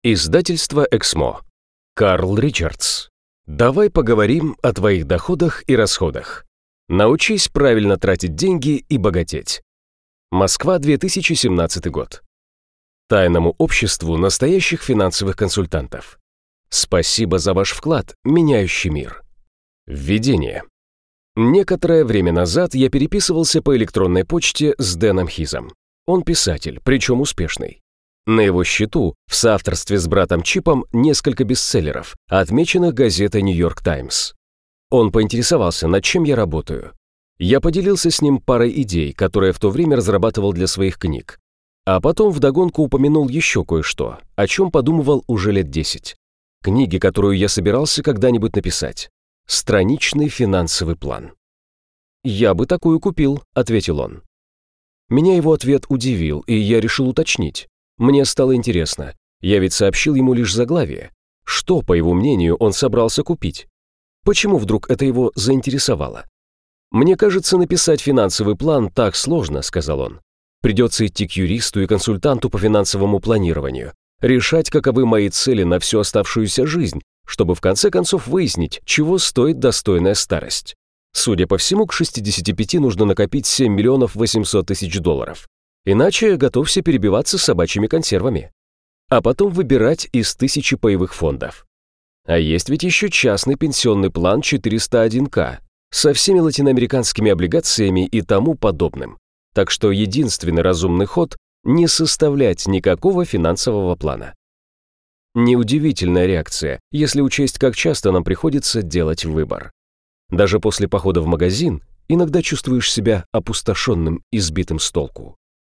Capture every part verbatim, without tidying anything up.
Издательство «Эксмо». Карл Ричардс. Давай поговорим о твоих доходах и расходах. Научись правильно тратить деньги и богатеть. Москва, две тысячи семнадцатый год. Тайному обществу настоящих финансовых консультантов. Спасибо за ваш вклад, меняющий мир. Введение. Некоторое время назад я переписывался по электронной почте с Дэном Хизом. Он писатель, причем успешный. На его счету, в соавторстве с братом Чипом, несколько бестселлеров, отмеченных газетой «Нью-Йорк Таймс». Он поинтересовался, над чем я работаю. Я поделился с ним парой идей, которые в то время разрабатывал для своих книг. А потом вдогонку упомянул еще кое-что, о чем подумывал уже лет десять. Книги, которую я собирался когда-нибудь написать. Страничный финансовый план. «Я бы такую купил», — ответил он. Меня его ответ удивил, и я решил уточнить. Мне стало интересно, я ведь сообщил ему лишь заглавие. Что, по его мнению, он собрался купить? Почему вдруг это его заинтересовало? «Мне кажется, написать финансовый план так сложно», — сказал он. «Придется идти к юристу и консультанту по финансовому планированию, решать, каковы мои цели на всю оставшуюся жизнь, чтобы в конце концов выяснить, чего стоит достойная старость. Судя по всему, к шестидесяти пяти нужно накопить семь миллионов восемьсот тысяч долларов. Иначе готовься перебиваться собачьими консервами. А потом выбирать из тысячи паевых фондов. А есть ведь еще частный пенсионный план четыреста один ка со всеми латиноамериканскими облигациями и тому подобным. Так что единственный разумный ход – не составлять никакого финансового плана. Неудивительная реакция, если учесть, как часто нам приходится делать выбор. Даже после похода в магазин иногда чувствуешь себя опустошенным и сбитым с толку.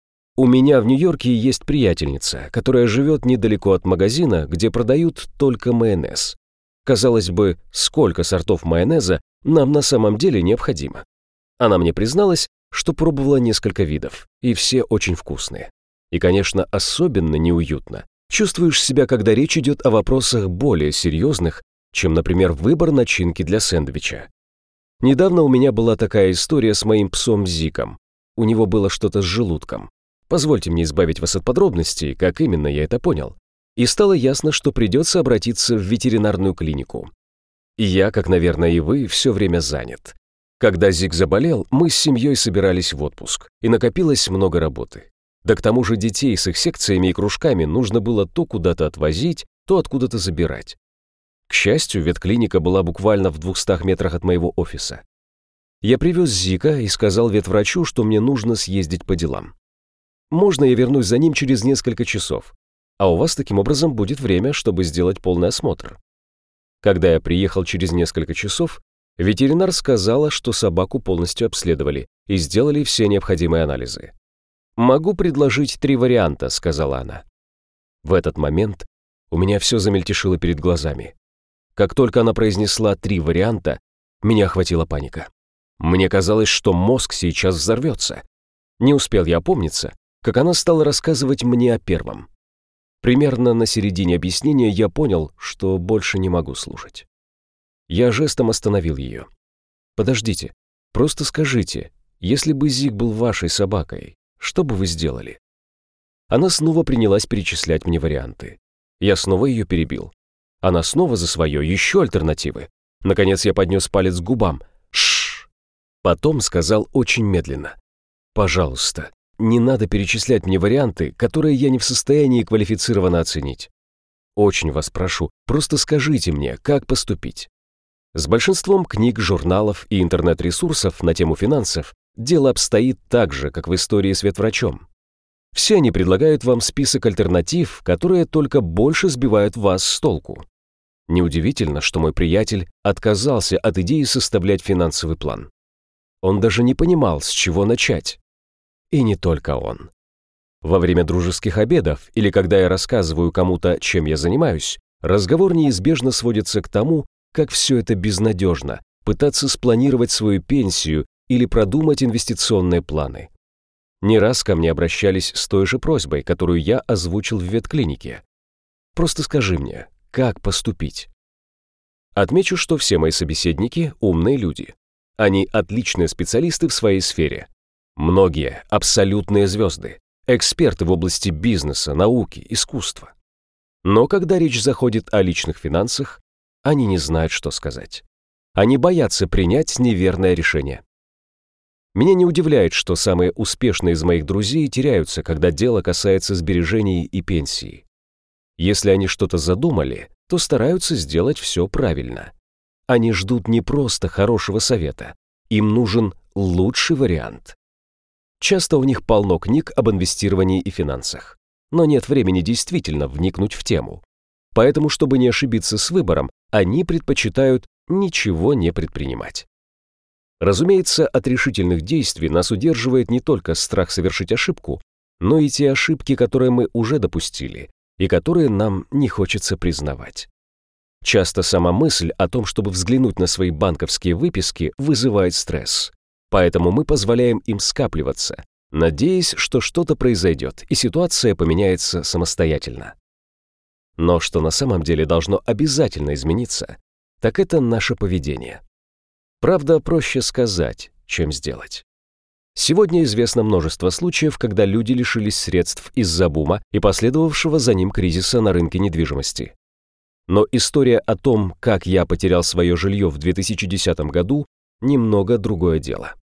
У меня в Нью-Йорке есть приятельница, которая живет недалеко от магазина, где продают только майонез. Казалось бы, сколько сортов майонеза нам на самом деле необходимо? Она мне призналась, что пробовала несколько видов, и все очень вкусные. И, конечно, особенно неуютно чувствуешь себя, когда речь идет о вопросах более серьезных, чем, например, выбор начинки для сэндвича. Недавно у меня была такая история с моим псом Зиком. У него было что-то с желудком. Позвольте мне избавить вас от подробностей, как именно я это понял. И стало ясно, что придется обратиться в ветеринарную клинику. И я, как, наверное, и вы, все время занят. Когда Зик заболел, мы с семьей собирались в отпуск, и накопилось много работы. Да к тому же детей с их секциями и кружками нужно было то куда-то отвозить, то откуда-то забирать. К счастью, ветклиника была буквально в двухстах метрах от моего офиса. Я привез Зика и сказал ветврачу, что мне нужно съездить по делам. Можно я вернусь за ним через несколько часов, а у вас таким образом будет время, чтобы сделать полный осмотр. Когда я приехал через несколько часов, ветеринар сказала, что собаку полностью обследовали и сделали все необходимые анализы. «Могу предложить три варианта», — сказала она. В этот момент у меня все замельтешило перед глазами. Как только она произнесла три варианта, меня охватила паника. Мне казалось, что мозг сейчас взорвется. Не успел я опомниться, как она стала рассказывать мне о первом. Примерно на середине объяснения я понял, что больше не могу слушать. Я жестом остановил ее. «Подождите, просто скажите, если бы Зик был вашей собакой, что бы вы сделали?» Она снова принялась перечислять мне варианты. Я снова ее перебил. Она снова за свое, еще альтернативы. Наконец я поднес палец к губам. «Шшш!» Потом сказал очень медленно. «Пожалуйста, не надо перечислять мне варианты, которые я не в состоянии квалифицированно оценить. Очень вас прошу, просто скажите мне, как поступить». С большинством книг, журналов и интернет-ресурсов на тему финансов дело обстоит так же, как в истории с ветврачом. Все они предлагают вам список альтернатив, которые только больше сбивают вас с толку. Неудивительно, что мой приятель отказался от идеи составлять финансовый план. Он даже не понимал, с чего начать. И не только он. Во время дружеских обедов или когда я рассказываю кому-то, чем я занимаюсь, разговор неизбежно сводится к тому, как все это безнадежно, пытаться спланировать свою пенсию или продумать инвестиционные планы. Не раз ко мне обращались с той же просьбой, которую я озвучил в ветклинике. Просто скажи мне, как поступить? Отмечу, что все мои собеседники – умные люди. Они отличные специалисты в своей сфере. Многие – абсолютные звезды, эксперты в области бизнеса, науки, искусства. Но когда речь заходит о личных финансах, они не знают, что сказать. Они боятся принять неверное решение. Меня не удивляет, что самые успешные из моих друзей теряются, когда дело касается сбережений и пенсии. Если они что-то задумали, то стараются сделать все правильно. Они ждут не просто хорошего совета, им нужен лучший вариант. Часто у них полно книг об инвестировании и финансах, но нет времени действительно вникнуть в тему. Поэтому, чтобы не ошибиться с выбором, они предпочитают ничего не предпринимать. Разумеется, от решительных действий нас удерживает не только страх совершить ошибку, но и те ошибки, которые мы уже допустили, и которые нам не хочется признавать. Часто сама мысль о том, чтобы взглянуть на свои банковские выписки, вызывает стресс. Поэтому мы позволяем им скапливаться, надеясь, что что-то произойдет, и ситуация поменяется самостоятельно. Но что на самом деле должно обязательно измениться, так это наше поведение. Правда, проще сказать, чем сделать. Сегодня известно множество случаев, когда люди лишились средств из-за бума и последовавшего за ним кризиса на рынке недвижимости. Но история о том, как я потерял свое жилье в две тысячи десятом году, немного другое дело.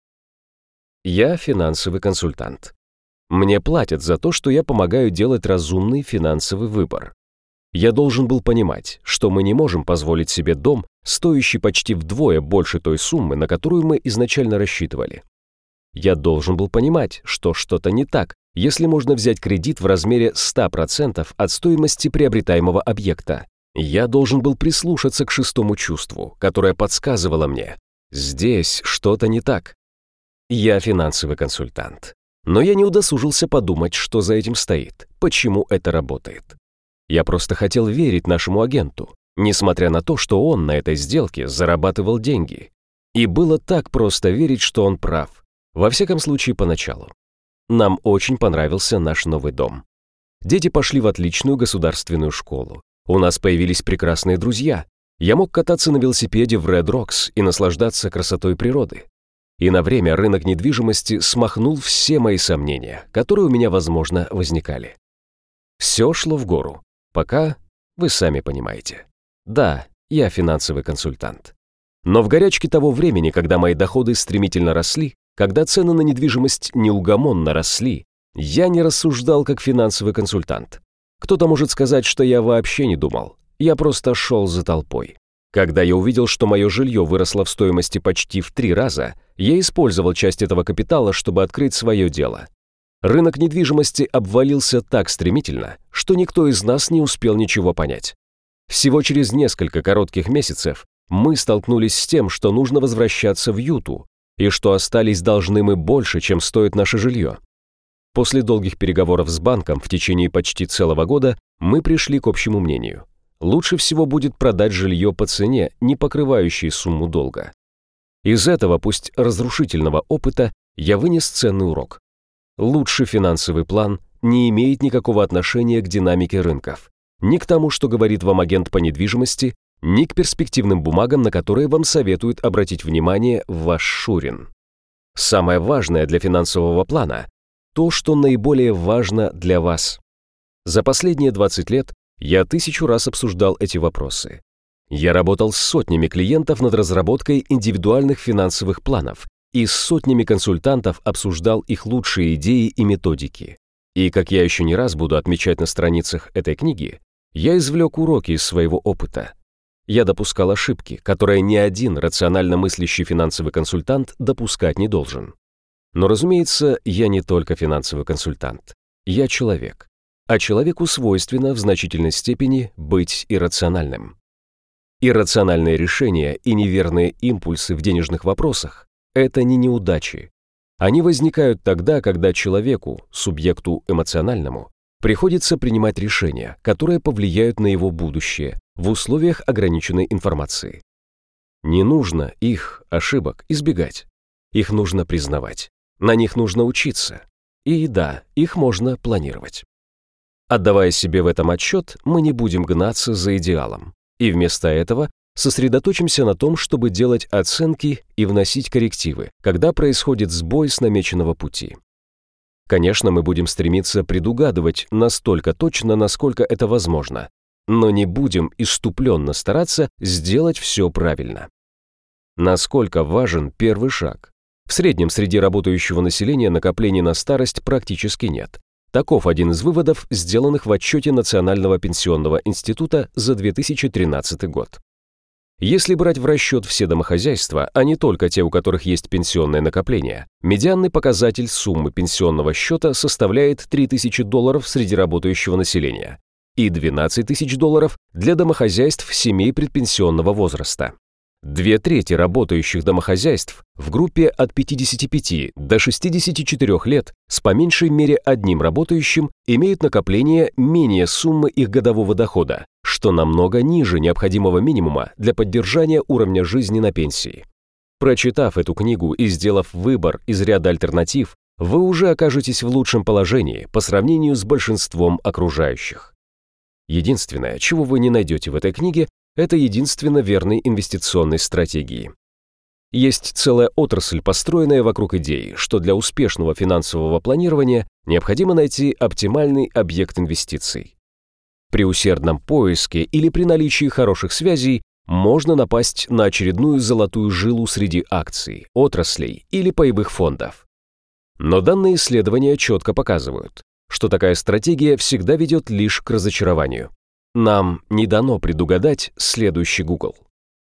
Я финансовый консультант. Мне платят за то, что я помогаю делать разумный финансовый выбор. Я должен был понимать, что мы не можем позволить себе дом, стоящий почти вдвое больше той суммы, на которую мы изначально рассчитывали. Я должен был понимать, что что-то не так, если можно взять кредит в размере ста процентов от стоимости приобретаемого объекта. Я должен был прислушаться к шестому чувству, которое подсказывало мне: здесь что-то не так. Я финансовый консультант. Но я не удосужился подумать, что за этим стоит, почему это работает. Я просто хотел верить нашему агенту, несмотря на то, что он на этой сделке зарабатывал деньги. И было так просто верить, что он прав. Во всяком случае, поначалу. Нам очень понравился наш новый дом. Дети пошли в отличную государственную школу. У нас появились прекрасные друзья. Я мог кататься на велосипеде в Ред Рокс и наслаждаться красотой природы. И на время рынок недвижимости смахнул все мои сомнения, которые у меня, возможно, возникали. Все шло в гору, пока вы сами понимаете. Да, я финансовый консультант. Но в горячке того времени, когда мои доходы стремительно росли, когда цены на недвижимость неугомонно росли, я не рассуждал как финансовый консультант. Кто-то может сказать, что я вообще не думал. Я просто шел за толпой. Когда я увидел, что мое жилье выросло в стоимости почти в три раза, я использовал часть этого капитала, чтобы открыть свое дело. Рынок недвижимости обвалился так стремительно, что никто из нас не успел ничего понять. Всего через несколько коротких месяцев мы столкнулись с тем, что нужно возвращаться в Юту, и что остались должны мы больше, чем стоит наше жилье. После долгих переговоров с банком в течение почти целого года мы пришли к общему мнению. Лучше всего будет продать жилье по цене, не покрывающей сумму долга. Из этого, пусть разрушительного опыта, я вынес ценный урок. Лучший финансовый план не имеет никакого отношения к динамике рынков, ни к тому, что говорит вам агент по недвижимости, ни к перспективным бумагам, на которые вам советуют обратить внимание ваш Шурин. Самое важное для финансового плана – то, что наиболее важно для вас. За последние двадцать лет я тысячу раз обсуждал эти вопросы. Я работал с сотнями клиентов над разработкой индивидуальных финансовых планов и с сотнями консультантов обсуждал их лучшие идеи и методики. И, как я еще не раз буду отмечать на страницах этой книги, я извлек уроки из своего опыта. Я допускал ошибки, которые ни один рационально мыслящий финансовый консультант допускать не должен. Но, разумеется, я не только финансовый консультант. Я человек. А человеку свойственно в значительной степени быть иррациональным. Иррациональные решения и неверные импульсы в денежных вопросах – это не неудачи. Они возникают тогда, когда человеку, субъекту эмоциональному, приходится принимать решения, которые повлияют на его будущее в условиях ограниченной информации. Не нужно их, ошибок, избегать. Их нужно признавать. На них нужно учиться. И да, их можно планировать. Отдавая себе в этом отчет, мы не будем гнаться за идеалом. И вместо этого сосредоточимся на том, чтобы делать оценки и вносить коррективы, когда происходит сбой с намеченного пути. Конечно, мы будем стремиться предугадывать настолько точно, насколько это возможно, но не будем исступленно стараться сделать все правильно. Насколько важен первый шаг? В среднем среди работающего населения накоплений на старость практически нет. Таков один из выводов, сделанных в отчете Национального пенсионного института за две тысячи тринадцатый год. Если брать в расчет все домохозяйства, а не только те, у которых есть пенсионное накопление, медианный показатель суммы пенсионного счета составляет три тысячи долларов среди работающего населения и двенадцать тысяч долларов для домохозяйств семей предпенсионного возраста. Две трети работающих домохозяйств в группе от пятидесяти пяти до шестидесяти четырёх лет с по меньшей мере одним работающим имеют накопление менее суммы их годового дохода, что намного ниже необходимого минимума для поддержания уровня жизни на пенсии. Прочитав эту книгу и сделав выбор из ряда альтернатив, вы уже окажетесь в лучшем положении по сравнению с большинством окружающих. Единственное, чего вы не найдете в этой книге, это единственно верной инвестиционной стратегии. Есть целая отрасль, построенная вокруг идеи, что для успешного финансового планирования необходимо найти оптимальный объект инвестиций. При усердном поиске или при наличии хороших связей можно напасть на очередную золотую жилу среди акций, отраслей или паевых фондов. Но данные исследования четко показывают, что такая стратегия всегда ведет лишь к разочарованию. Нам не дано предугадать следующий Google.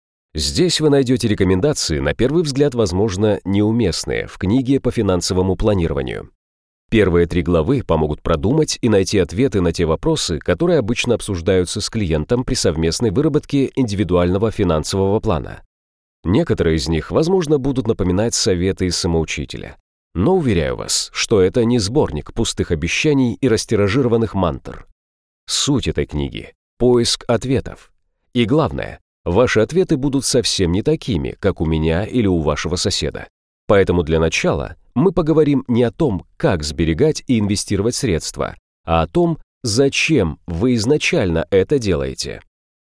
Здесь вы найдете рекомендации, на первый взгляд, возможно, неуместные в книге по финансовому планированию. Первые три главы помогут продумать и найти ответы на те вопросы, которые обычно обсуждаются с клиентом при совместной выработке индивидуального финансового плана. Некоторые из них, возможно, будут напоминать советы из самоучителя. Но уверяю вас, что это не сборник пустых обещаний и растиражированных мантр. Суть этой книги – поиск ответов. И главное, ваши ответы будут совсем не такими, как у меня или у вашего соседа. Поэтому для начала мы поговорим не о том, как сберегать и инвестировать средства, а о том, зачем вы изначально это делаете.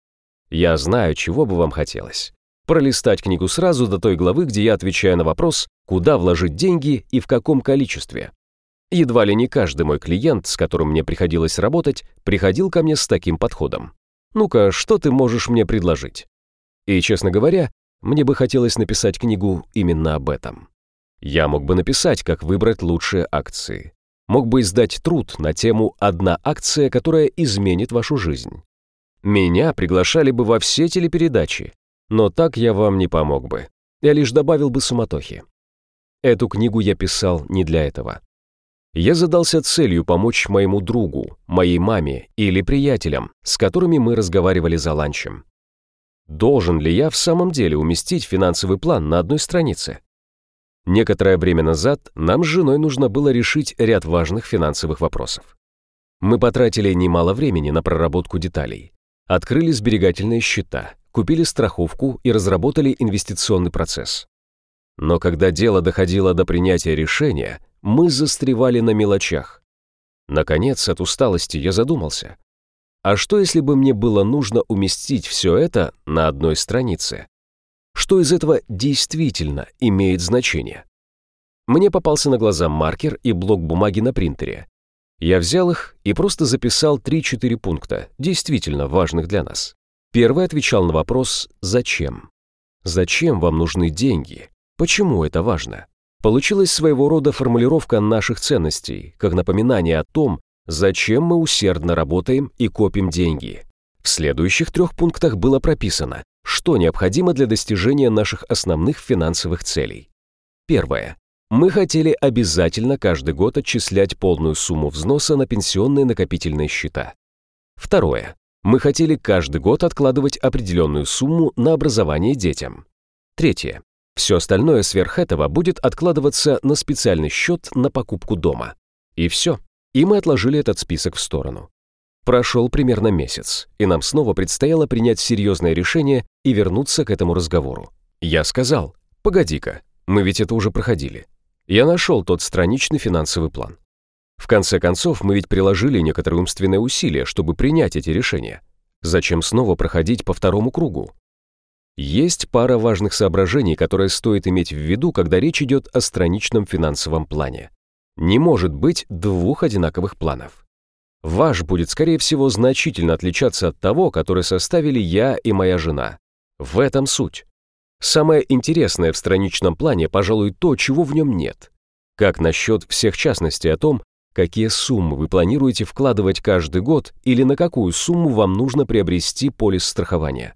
Я знаю, чего бы вам хотелось. Пролистать книгу сразу до той главы, где я отвечаю на вопрос, куда вложить деньги и в каком количестве. Едва ли не каждый мой клиент, с которым мне приходилось работать, приходил ко мне с таким подходом. «Ну-ка, что ты можешь мне предложить?» И, честно говоря, мне бы хотелось написать книгу именно об этом. Я мог бы написать, как выбрать лучшие акции. Мог бы издать труд на тему «Одна акция, которая изменит вашу жизнь». Меня приглашали бы во все телепередачи, но так я вам не помог бы. Я лишь добавил бы суматохи. Эту книгу я писал не для этого. Я задался целью помочь моему другу, моей маме или приятелям, с которыми мы разговаривали за ланчем. Должен ли я в самом деле уместить финансовый план на одной странице? Некоторое время назад нам с женой нужно было решить ряд важных финансовых вопросов. Мы потратили немало времени на проработку деталей, открыли сберегательные счета, купили страховку и разработали инвестиционный процесс. Но когда дело доходило до принятия решения, мы застревали на мелочах. Наконец, от усталости я задумался. А что, если бы мне было нужно уместить все это на одной странице? Что из этого действительно имеет значение? Мне попался на глаза маркер и блок бумаги на принтере. Я взял их и просто записал три-четыре пункта, действительно важных для нас. Первый отвечал на вопрос «Зачем?». Зачем вам нужны деньги? Почему это важно? Получилась своего рода формулировка наших ценностей, как напоминание о том, зачем мы усердно работаем и копим деньги. В следующих трех пунктах было прописано, что необходимо для достижения наших основных финансовых целей. Первое. Мы хотели обязательно каждый год отчислять полную сумму взноса на пенсионные накопительные счета. Второе. Мы хотели каждый год откладывать определенную сумму на образование детям. Третье. Все остальное сверх этого будет откладываться на специальный счет на покупку дома. И все. И мы отложили этот список в сторону. Прошел примерно месяц, и нам снова предстояло принять серьезное решение и вернуться к этому разговору. Я сказал, погоди-ка, мы ведь это уже проходили. Я нашел тот страничный финансовый план. В конце концов, мы ведь приложили некоторые умственные усилия, чтобы принять эти решения. Зачем снова проходить по второму кругу? Есть пара важных соображений, которые стоит иметь в виду, когда речь идет о страничном финансовом плане. Не может быть двух одинаковых планов. Ваш будет, скорее всего, значительно отличаться от того, который составили я и моя жена. В этом суть. Самое интересное в страничном плане, пожалуй, то, чего в нем нет. Как насчет всех частностей о том, какие суммы вы планируете вкладывать каждый год или на какую сумму вам нужно приобрести полис страхования?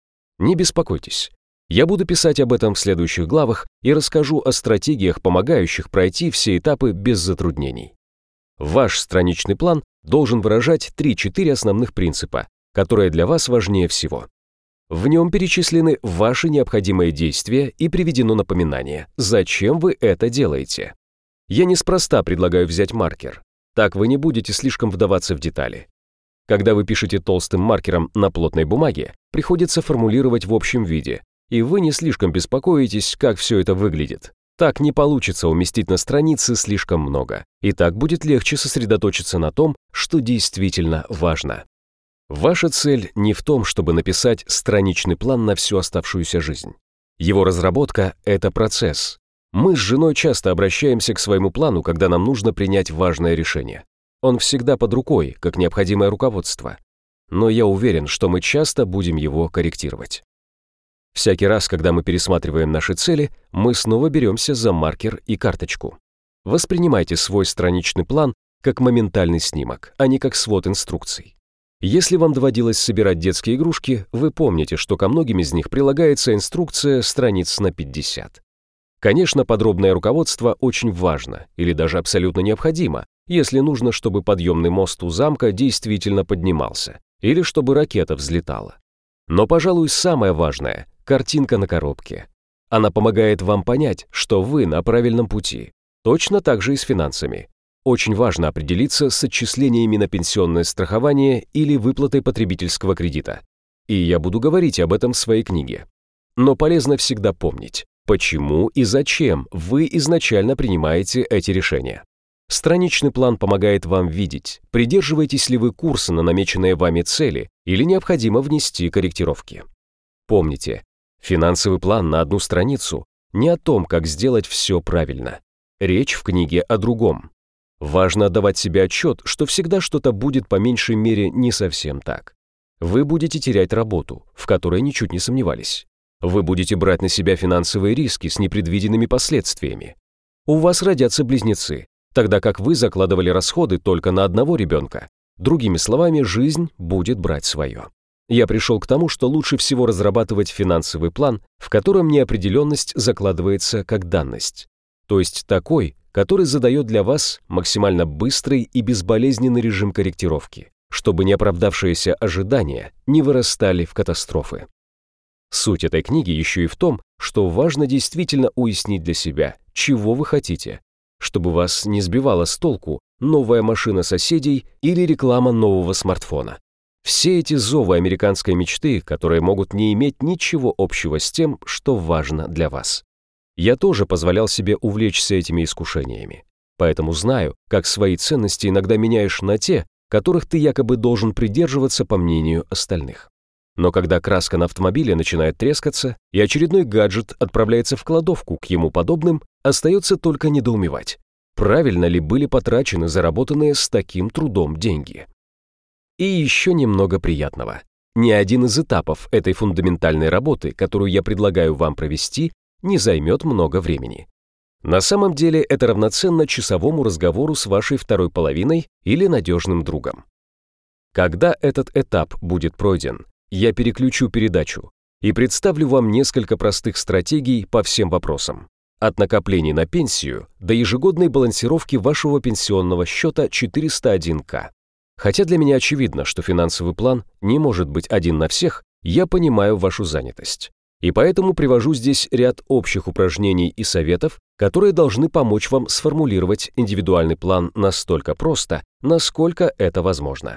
Не беспокойтесь. Я буду писать об этом в следующих главах и расскажу о стратегиях, помогающих пройти все этапы без затруднений. Ваш страничный план должен выражать три-четыре основных принципа, которые для вас важнее всего. В нем перечислены ваши необходимые действия и приведено напоминание, зачем вы это делаете. Я неспроста предлагаю взять маркер. Так вы не будете слишком вдаваться в детали. Когда вы пишете толстым маркером на плотной бумаге, приходится формулировать в общем виде, и вы не слишком беспокоитесь, как все это выглядит. Так не получится уместить на странице слишком много, и так будет легче сосредоточиться на том, что действительно важно. Ваша цель не в том, чтобы написать страничный план на всю оставшуюся жизнь. Его разработка – это процесс. Мы с женой часто обращаемся к своему плану, когда нам нужно принять важное решение. Он всегда под рукой, как необходимое руководство. Но я уверен, что мы часто будем его корректировать. Всякий раз, когда мы пересматриваем наши цели, мы снова беремся за маркер и карточку. Воспринимайте свой страничный план как моментальный снимок, а не как свод инструкций. Если вам доводилось собирать детские игрушки, вы помните, что ко многим из них прилагается инструкция страниц на пятьдесят. Конечно, подробное руководство очень важно или даже абсолютно необходимо, если нужно, чтобы подъемный мост у замка действительно поднимался или чтобы ракета взлетала. Но, пожалуй, самое важное – картинка на коробке. Она помогает вам понять, что вы на правильном пути. Точно так же и с финансами. Очень важно определиться с отчислениями на пенсионное страхование или выплатой потребительского кредита. И я буду говорить об этом в своей книге. Но полезно всегда помнить, почему и зачем вы изначально принимаете эти решения. Страничный план помогает вам видеть, придерживаетесь ли вы курса на намеченные вами цели или необходимо внести корректировки. Помните, финансовый план на одну страницу не о том, как сделать все правильно. Речь в книге о другом. Важно отдавать себе отчет, что всегда что-то будет по меньшей мере не совсем так. Вы будете терять работу, в которой ничуть не сомневались. Вы будете брать на себя финансовые риски с непредвиденными последствиями. У вас родятся близнецы, тогда как вы закладывали расходы только на одного ребенка. Другими словами, жизнь будет брать свое. Я пришел к тому, что лучше всего разрабатывать финансовый план, в котором неопределенность закладывается как данность. То есть такой, который задает для вас максимально быстрый и безболезненный режим корректировки, чтобы неоправдавшиеся ожидания не вырастали в катастрофы. Суть этой книги еще и в том, что важно действительно уяснить для себя, чего вы хотите, чтобы вас не сбивала с толку новая машина соседей или реклама нового смартфона. Все эти зовы американской мечты, которые могут не иметь ничего общего с тем, что важно для вас. Я тоже позволял себе увлечься этими искушениями, поэтому знаю, как свои ценности иногда меняешь на те, которых ты якобы должен придерживаться по мнению остальных. Но когда краска на автомобиле начинает трескаться и очередной гаджет отправляется в кладовку к ему подобным, остается только недоумевать, правильно ли были потрачены заработанные с таким трудом деньги. И еще немного приятного. Ни один из этапов этой фундаментальной работы, которую я предлагаю вам провести, не займет много времени. На самом деле это равноценно часовому разговору с вашей второй половиной или надежным другом. Когда этот этап будет пройден, я переключу передачу и представлю вам несколько простых стратегий по всем вопросам. От накоплений на пенсию до ежегодной балансировки вашего пенсионного счета четыреста один ка. Хотя для меня очевидно, что финансовый план не может быть один на всех, я понимаю вашу занятость. И поэтому привожу здесь ряд общих упражнений и советов, которые должны помочь вам сформулировать индивидуальный план настолько просто, насколько это возможно.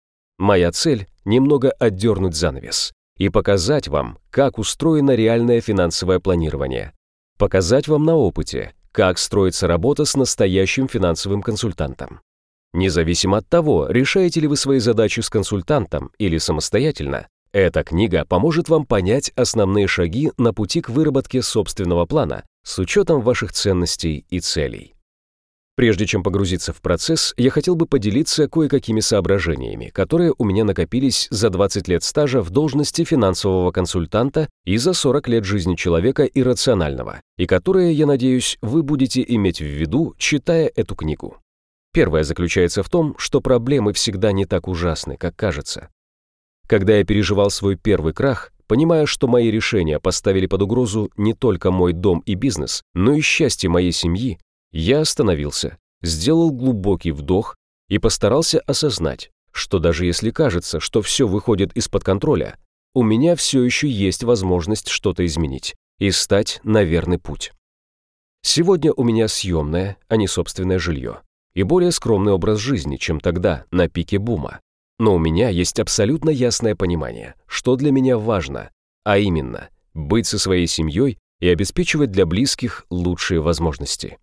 Моя цель – немного отдернуть занавес и показать вам, как устроено реальное финансовое планирование. Показать вам на опыте, как строится работа с настоящим финансовым консультантом. Независимо от того, решаете ли вы свои задачи с консультантом или самостоятельно, эта книга поможет вам понять основные шаги на пути к выработке собственного плана с учетом ваших ценностей и целей. Прежде чем погрузиться в процесс, я хотел бы поделиться кое-какими соображениями, которые у меня накопились за двадцать лет стажа в должности финансового консультанта и за сорок лет жизни человека иррационального, и которые, я надеюсь, вы будете иметь в виду, читая эту книгу. Первое заключается в том, что проблемы всегда не так ужасны, как кажется. Когда я переживал свой первый крах, понимая, что мои решения поставили под угрозу не только мой дом и бизнес, но и счастье моей семьи, я остановился, сделал глубокий вдох и постарался осознать, что даже если кажется, что все выходит из-под контроля, у меня все еще есть возможность что-то изменить и стать на верный путь. Сегодня у меня съемное, а не собственное жилье, и более скромный образ жизни, чем тогда, на пике бума. Но у меня есть абсолютно ясное понимание, что для меня важно, а именно быть со своей семьей и обеспечивать для близких лучшие возможности.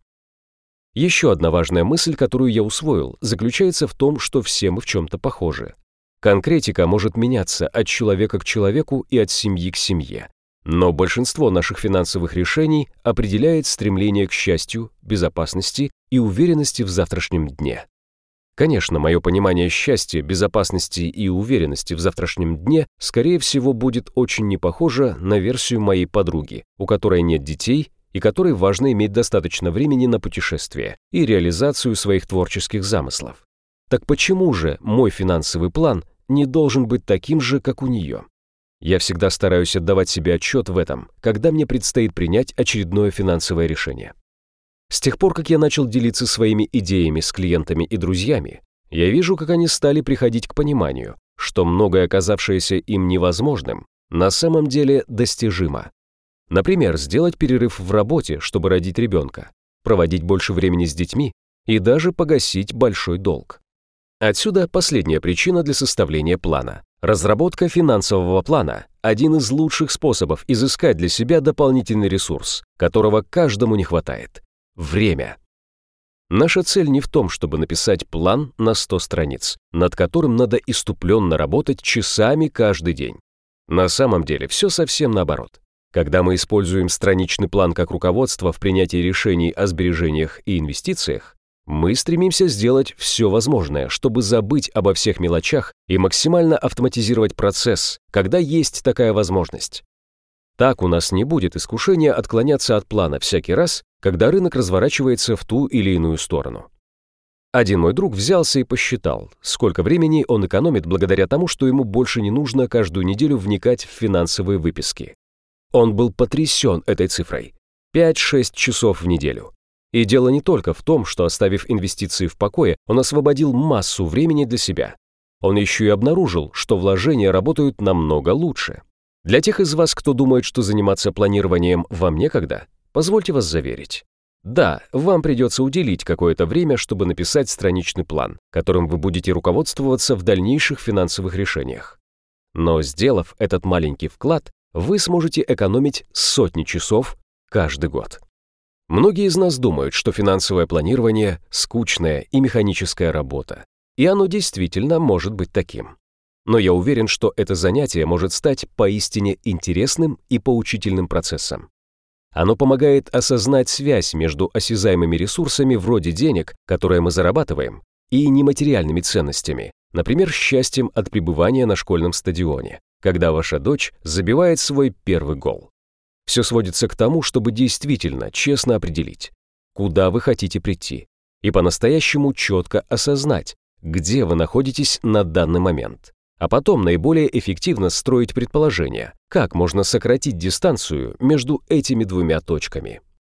Еще одна важная мысль, которую я усвоил, заключается в том, что все мы в чем-то похожи. Конкретика может меняться от человека к человеку и от семьи к семье, но большинство наших финансовых решений определяет стремление к счастью, безопасности и уверенности в завтрашнем дне. Конечно, мое понимание счастья, безопасности и уверенности в завтрашнем дне, скорее всего, будет очень не похоже на версию моей подруги, у которой нет детей и которой важно иметь достаточно времени на путешествия и реализацию своих творческих замыслов. Так почему же мой финансовый план не должен быть таким же, как у нее? Я всегда стараюсь отдавать себе отчет в этом, когда мне предстоит принять очередное финансовое решение. С тех пор, как я начал делиться своими идеями с клиентами и друзьями, я вижу, как они стали приходить к пониманию, что многое, оказавшееся им невозможным, на самом деле достижимо. Например, сделать перерыв в работе, чтобы родить ребенка, проводить больше времени с детьми и даже погасить большой долг. Отсюда последняя причина для составления плана. Разработка финансового плана – один из лучших способов изыскать для себя дополнительный ресурс, которого каждому не хватает – время. Наша цель не в том, чтобы написать план на сто страниц, над которым надо иступленно работать часами каждый день. На самом деле все совсем наоборот. Когда мы используем страничный план как руководство в принятии решений о сбережениях и инвестициях, мы стремимся сделать все возможное, чтобы забыть обо всех мелочах и максимально автоматизировать процесс, когда есть такая возможность. Так у нас не будет искушения отклоняться от плана всякий раз, когда рынок разворачивается в ту или иную сторону. Один мой друг взялся и посчитал, сколько времени он экономит благодаря тому, что ему больше не нужно каждую неделю вникать в финансовые выписки. Он был потрясен этой цифрой – пять-шесть часов в неделю. И дело не только в том, что, оставив инвестиции в покое, он освободил массу времени для себя. Он еще и обнаружил, что вложения работают намного лучше. Для тех из вас, кто думает, что заниматься планированием вам некогда, позвольте вас заверить. Да, вам придется уделить какое-то время, чтобы написать страничный план, которым вы будете руководствоваться в дальнейших финансовых решениях. Но, сделав этот маленький вклад, вы сможете экономить сотни часов каждый год. Многие из нас думают, что финансовое планирование – скучная и механическая работа, и оно действительно может быть таким. Но я уверен, что это занятие может стать поистине интересным и поучительным процессом. Оно помогает осознать связь между осязаемыми ресурсами вроде денег, которые мы зарабатываем, и нематериальными ценностями, например, счастьем от пребывания на школьном стадионе, когда ваша дочь забивает свой первый гол. Все сводится к тому, чтобы действительно честно определить, куда вы хотите прийти, и по-настоящему четко осознать, где вы находитесь на данный момент, а потом наиболее эффективно строить предположения, как можно сократить дистанцию между этими двумя точками.